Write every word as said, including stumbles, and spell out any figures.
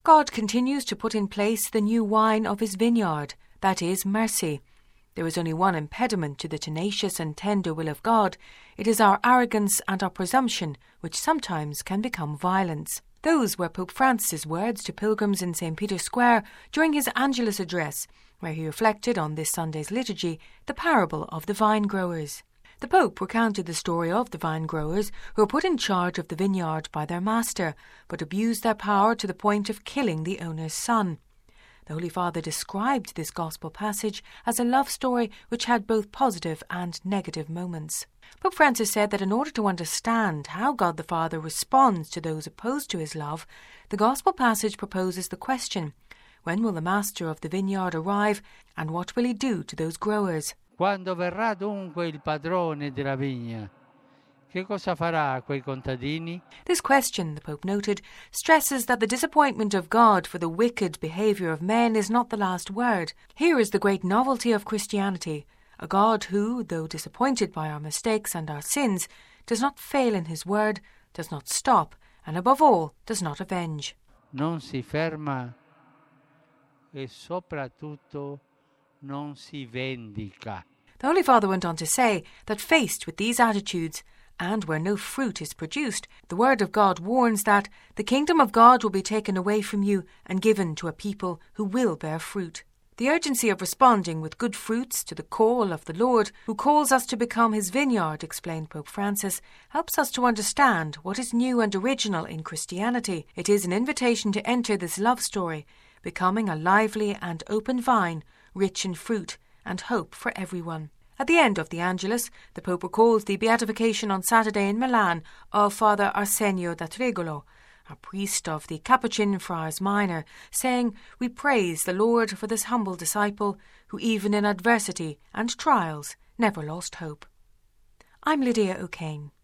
God continues to put in place the new wine of his vineyard, that is, mercy. There is only one impediment to the tenacious and tender will of God. It is our arrogance and our presumption, which sometimes can become violence. Those were Pope Francis' words to pilgrims in Saint Peter's Square during his Angelus address, where he reflected on this Sunday's liturgy, the parable of the vine growers. The Pope recounted the story of the vine growers who were put in charge of the vineyard by their master, but abused their power to the point of killing the owner's son. The Holy Father described this gospel passage as a love story which had both positive and negative moments. Pope Francis said that in order to understand how God the Father responds to those opposed to his love, the gospel passage proposes the question, when will the master of the vineyard arrive, and what will he do to those growers? Quando verrà dunque il padrone della vigna, che cosa farà a quei contadini? This question, the Pope noted, stresses that the disappointment of God for the wicked behaviour of men is not the last word. Here is the great novelty of Christianity, a God who, though disappointed by our mistakes and our sins, does not fail in his word, does not stop, and above all, does not avenge. Non si ferma e soprattutto non si vendica. The Holy Father went on to say that faced with these attitudes, and where no fruit is produced, the Word of God warns that the kingdom of God will be taken away from you and given to a people who will bear fruit. The urgency of responding with good fruits to the call of the Lord, who calls us to become his vineyard, explained Pope Francis, helps us to understand what is new and original in Christianity. It is an invitation to enter this love story, becoming a lively and open vine, rich in fruit and hope for everyone. At the end of the Angelus, the Pope recalls the beatification on Saturday in Milan of Father Arsenio da Tregolo, a priest of the Capuchin Friars Minor, saying, "We praise the Lord for this humble disciple who even in adversity and trials never lost hope." I'm Lydia O'Kane.